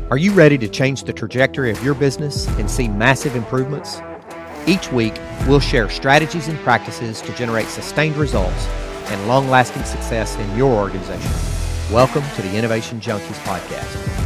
Are you ready to change the trajectory of your business and see massive improvements? Each week, we'll share strategies and practices to generate sustained results and long-lasting success in your organization. Welcome to the Innovation Junkies podcast.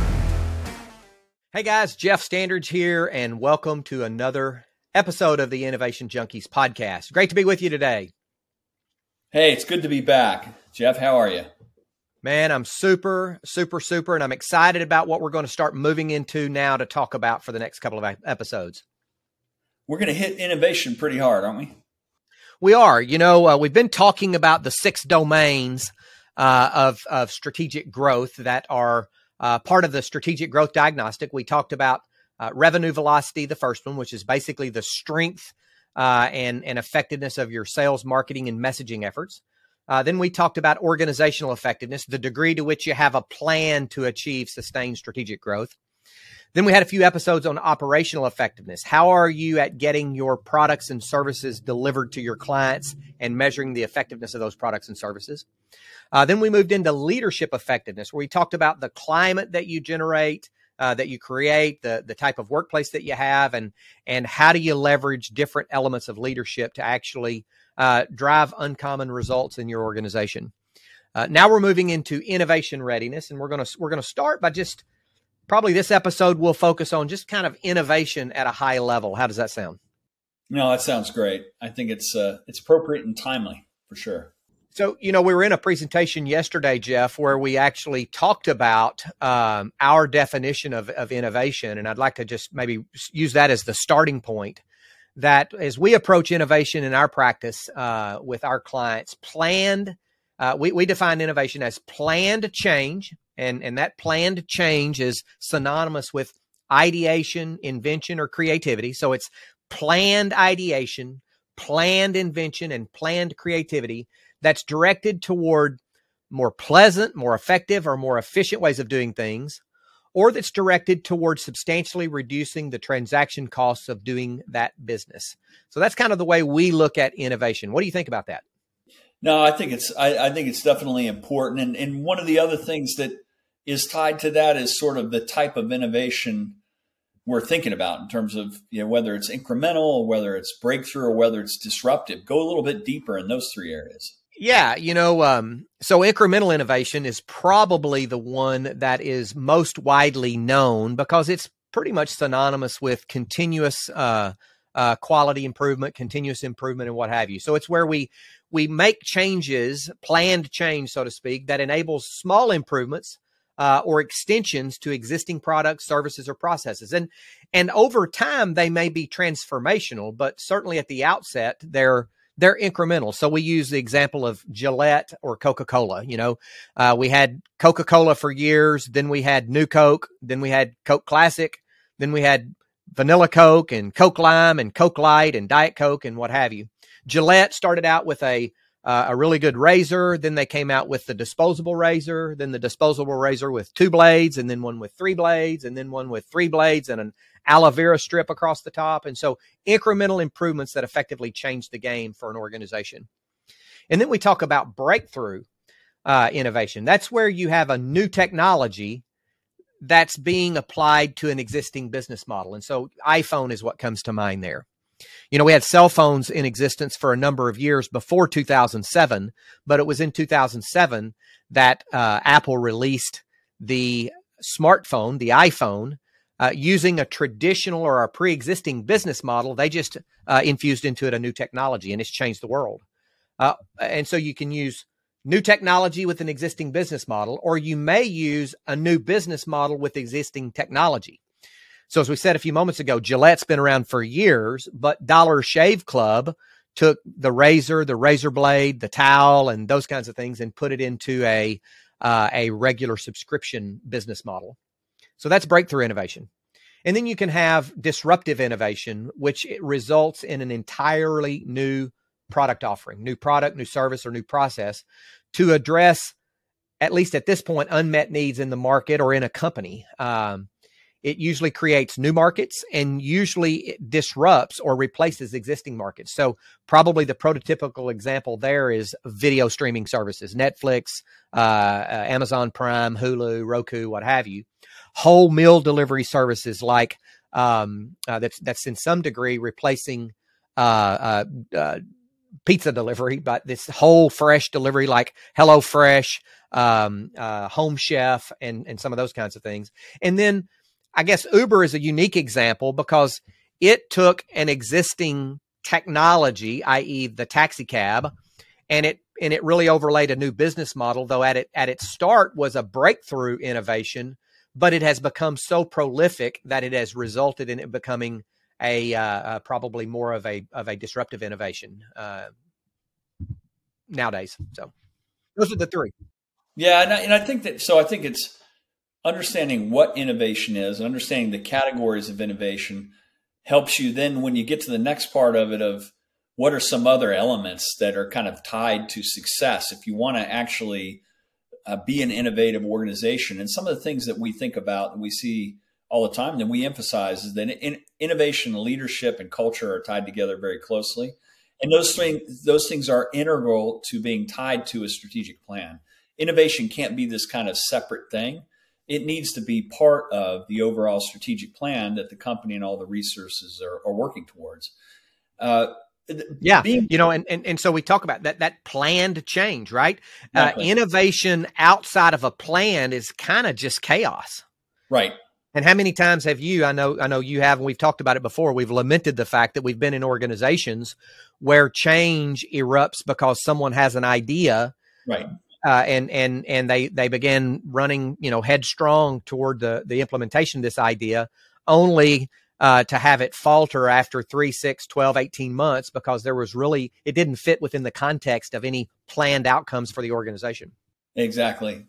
Hey guys, Jeff Standridge here, and welcome to another episode of the Innovation Junkies podcast. Great to be with you today. Hey, it's good to be back. Jeff, how are you? Man, I'm super, and I'm excited about what we're going to start moving into now to talk about for the next couple of episodes. We're going to hit innovation pretty hard, aren't we? We are. We've been talking about the 6 domains of strategic growth that are part of the strategic growth diagnostic. We talked about revenue velocity, the first one, which is basically the strength and effectiveness of your sales, marketing, and messaging efforts. Then we talked about organizational effectiveness, the degree to which you have a plan to achieve sustained strategic growth. Then we had a few episodes on operational effectiveness. How are you at getting your products and services delivered to your clients and measuring the effectiveness of those products and services? Then we moved into leadership effectiveness, where we talked about the climate that you generate, that you create, the type of workplace that you have, and how do you leverage different elements of leadership to actually drive uncommon results in your organization. Now we're moving into innovation readiness, and we're going to start by just probably this episode will focus on just kind of innovation at a high level. How does that sound? No, that sounds great. I think it's appropriate and timely for sure. So, we were in a presentation yesterday, Jeff, where we actually talked about our definition of innovation, and I'd like to just maybe use that as the starting point. That as we approach innovation in our practice with our clients, we define innovation as planned change, and that planned change is synonymous with ideation, invention, or creativity. So it's planned ideation, planned invention, and planned creativity that's directed toward more pleasant, more effective, or more efficient ways of doing things, or that's directed towards substantially reducing the transaction costs of doing that business. So that's kind of the way we look at innovation. What do you think about that? No, I think it's definitely important. And one of the other things that is tied to that is sort of the type of innovation we're thinking about in terms of, whether it's incremental, or whether it's breakthrough, or whether it's disruptive. Go a little bit deeper in those 3 areas. Yeah, so incremental innovation is probably the one that is most widely known because it's pretty much synonymous with continuous quality improvement, continuous improvement, and what have you. So it's where we make changes, planned change, so to speak, that enables small improvements or extensions to existing products, services, or processes. And over time, they may be transformational, but certainly at the outset, they're incremental. So we use the example of Gillette or Coca-Cola. We had Coca-Cola for years. Then we had New Coke. Then we had Coke Classic. Then we had Vanilla Coke and Coke Lime and Coke Light and Diet Coke and what have you. Gillette started out with a really good razor. Then they came out with the disposable razor. Then the disposable razor with 2 blades, and then one with 3 blades, and then one with 3 blades and an aloe vera strip across the top. And so incremental improvements that effectively change the game for an organization. And then we talk about breakthrough innovation. That's where you have a new technology that's being applied to an existing business model. And so iPhone is what comes to mind there. We had cell phones in existence for a number of years before 2007, but it was in 2007 that Apple released the smartphone, the iPhone, using a traditional or a pre-existing business model. They just infused into it a new technology, and it's changed the world. And so you can use new technology with an existing business model, or you may use a new business model with existing technology. So as we said a few moments ago, Gillette's been around for years, but Dollar Shave Club took the razor blade, the towel, and those kinds of things and put it into a regular subscription business model. So that's breakthrough innovation. And then you can have disruptive innovation, which results in an entirely new product offering, new product, new service, or new process to address, at least at this point, unmet needs in the market or in a company. It usually creates new markets, and usually it disrupts or replaces existing markets. So probably the prototypical example there is video streaming services, Netflix, Amazon Prime, Hulu, Roku, what have you. whole meal delivery services like that's in some degree replacing pizza delivery, but this whole fresh delivery like HelloFresh, Home Chef, and some of those kinds of things. And then I guess Uber is a unique example because it took an existing technology, i.e. the taxi cab, and it really overlaid a new business model, though at its start was a breakthrough innovation, but it has become so prolific that it has resulted in it becoming a probably more of a disruptive innovation nowadays. So those are the three. Yeah, and I think that, so I think it's understanding what innovation is, understanding the categories of innovation helps you then when you get to the next part of it of what are some other elements that are kind of tied to success if you want to actually be an innovative organization. And some of the things that we think about and we see all the time that we emphasize is that innovation, leadership, and culture are tied together very closely. And those things are integral to being tied to a strategic plan. Innovation can't be this kind of separate thing. It needs to be part of the overall strategic plan that the company and all the resources are working towards. And so we talk about that planned change, right? Exactly. Innovation outside of a plan is kind of just chaos. Right. And how many times have you, I know you have, and we've talked about it before, we've lamented the fact that we've been in organizations where change erupts because someone has an idea. Right. And they begin running, headstrong toward the implementation of this idea, only to have it falter after 3, 6, 12, 18 months because it didn't fit within the context of any planned outcomes for the organization. Exactly.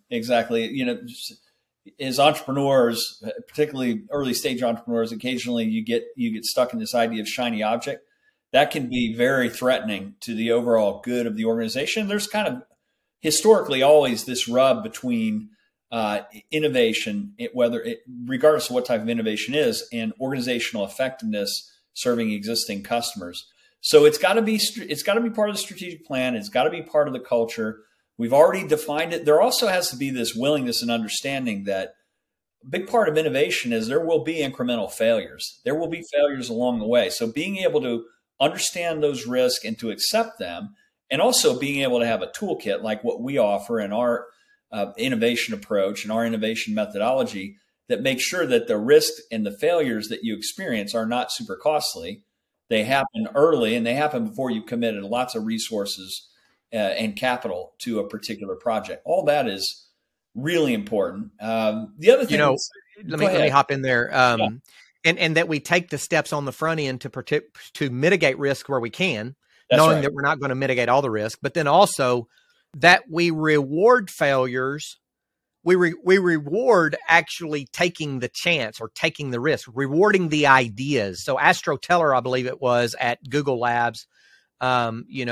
As entrepreneurs, particularly early stage entrepreneurs, occasionally you get stuck in this idea of shiny object. That can be very threatening to the overall good of the organization. There's kind of historically always this rub between innovation, regardless of what type of innovation is, and organizational effectiveness serving existing customers. So it's got to be part of the strategic plan. It's got to be part of the culture. We've already defined it. There also has to be this willingness and understanding that a big part of innovation is there will be incremental failures. There will be failures along the way. So being able to understand those risks and to accept them, and also being able to have a toolkit like what we offer in our innovation approach and our innovation methodology that makes sure that the risks and the failures that you experience are not super costly. They happen early and they happen before you've committed lots of resources and capital to a particular project. All that is really important. The other thing, let me hop in there. And that we take the steps on the front end to mitigate risk where we can. That's knowing right. That we're not going to mitigate all the risk, but then also that we reward failures. We reward actually taking the chance or taking the risk, rewarding the ideas. So Astro Teller, I believe it was at Google Labs, I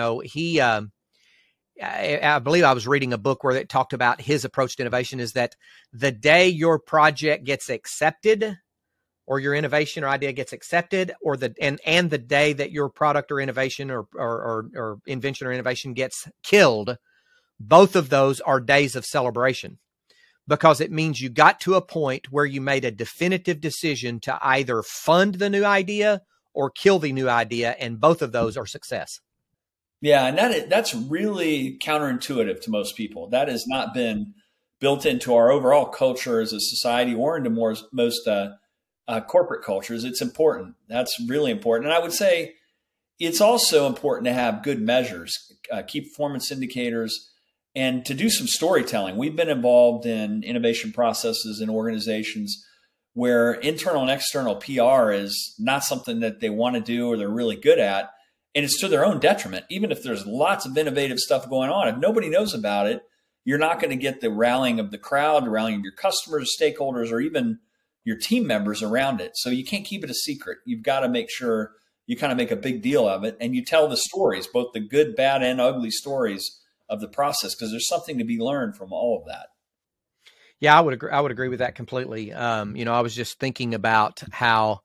believe I was reading a book where it talked about his approach to innovation is that the day your project gets accepted or your innovation or idea gets accepted, or the day that your product or innovation or invention or innovation gets killed, both of those are days of celebration because it means you got to a point where you made a definitive decision to either fund the new idea or kill the new idea, and both of those are success. Yeah, and that's really counterintuitive to most people. That has not been built into our overall culture as a society or into most corporate cultures. It's important. That's really important. And I would say it's also important to have good measures, key performance indicators, and to do some storytelling. We've been involved in innovation processes in organizations where internal and external PR is not something that they want to do or they're really good at. And it's to their own detriment. Even if there's lots of innovative stuff going on, if nobody knows about it, you're not going to get the rallying of the crowd, the rallying of your customers, stakeholders, or even your team members around it. So you can't keep it a secret. You've got to make sure you kind of make a big deal of it. And you tell the stories, both the good, bad, and ugly stories of the process, because there's something to be learned from all of that. Yeah, I would agree with that completely. I was just thinking about how,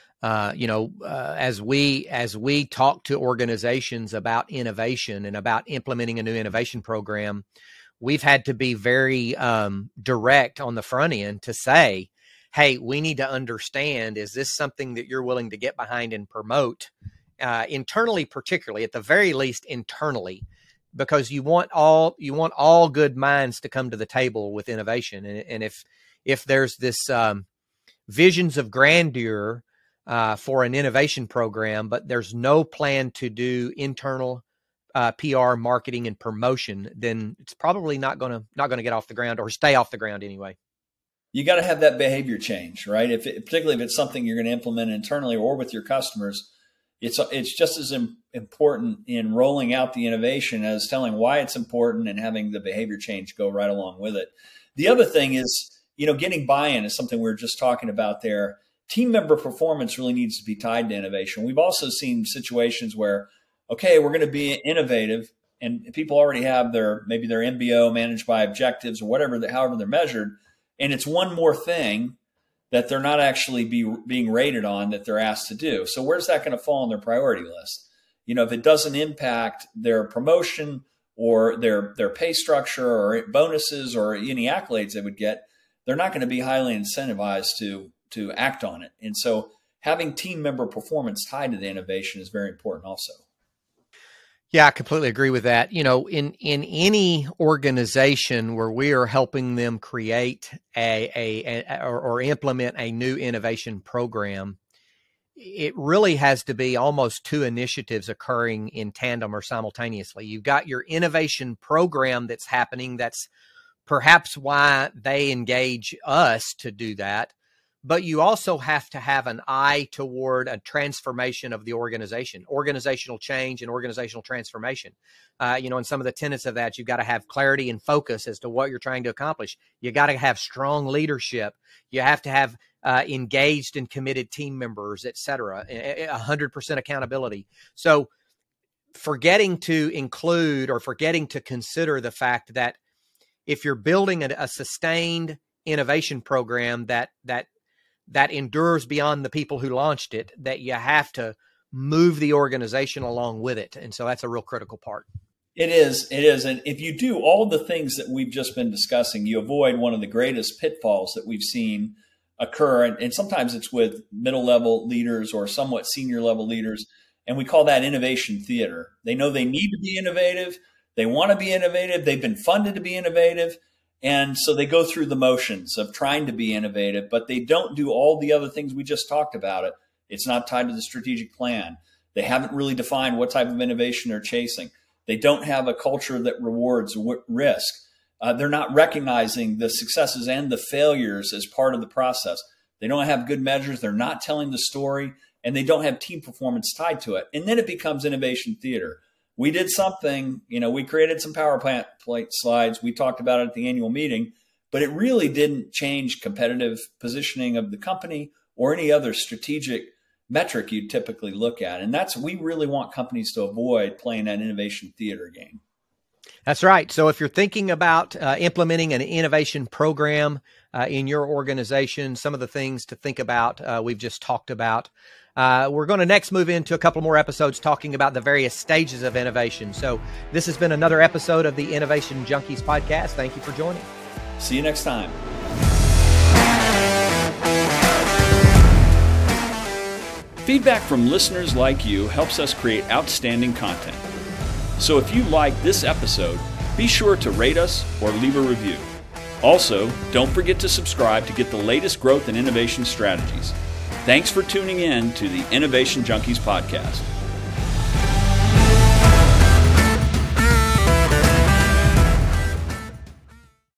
as we talk to organizations about innovation and about implementing a new innovation program, we've had to be very direct on the front end to say, hey, we need to understand, is this something that you're willing to get behind and promote internally, particularly, at the very least internally, because you want all good minds to come to the table with innovation. And if there's this visions of grandeur for an innovation program, but there's no plan to do internal PR, marketing, and promotion, then it's probably not going to get off the ground, or stay off the ground anyway. You got to have that behavior change, right? Particularly if it's something you're going to implement internally or with your customers, it's just as important in rolling out the innovation as telling why it's important and having the behavior change go right along with it. The other thing is, getting buy-in is something we were just talking about there. Team member performance really needs to be tied to innovation. We've also seen situations where, okay, we're going to be innovative, and people already have maybe their MBO managed by objectives or however they're measured, and it's one more thing that they're not actually being rated on that they're asked to do. So where's that going to fall on their priority list? If it doesn't impact their promotion or their pay structure or bonuses or any accolades they would get, they're not going to be highly incentivized to act on it. And so having team member performance tied to the innovation is very important also. Yeah, I completely agree with that. In any organization where we are helping them create or implement a new innovation program, it really has to be almost two initiatives occurring in tandem or simultaneously. You've got your innovation program that's happening. That's perhaps why they engage us to do that. But you also have to have an eye toward a transformation of the organization, organizational change and organizational transformation. And some of the tenets of that, you've got to have clarity and focus as to what you're trying to accomplish. You got to have strong leadership. You have to have engaged and committed team members, et cetera, 100% accountability. So forgetting to include or forgetting to consider the fact that if you're building a sustained innovation program that endures beyond the people who launched it, that you have to move the organization along with it. And so that's a real critical part. It is. And if you do all the things that we've just been discussing, you avoid one of the greatest pitfalls that we've seen occur. And sometimes it's with middle level leaders or somewhat senior level leaders. And we call that innovation theater. They know they need to be innovative. They want to be innovative. They've been funded to be innovative. And so they go through the motions of trying to be innovative, but they don't do all the other things we just talked about. It's not tied to the strategic plan. They haven't really defined what type of innovation they're chasing. They don't have a culture that rewards risk. They're not recognizing the successes and the failures as part of the process. They don't have good measures. They're not telling the story, and they don't have team performance tied to it. And then it becomes innovation theater. We did something, we created some PowerPoint slides. We talked about it at the annual meeting, but it really didn't change competitive positioning of the company or any other strategic metric you'd typically look at. And we really want companies to avoid playing that innovation theater game. That's right. So if you're thinking about implementing an innovation program in your organization, some of the things to think about, we've just talked about. We're going to next move into a couple more episodes talking about the various stages of innovation. So this has been another episode of the Innovation Junkies podcast. Thank you for joining. See you next time. Feedback from listeners like you helps us create outstanding content. So if you like this episode, be sure to rate us or leave a review. Also, don't forget to subscribe to get the latest growth and innovation strategies. Thanks for tuning in to the Innovation Junkies podcast.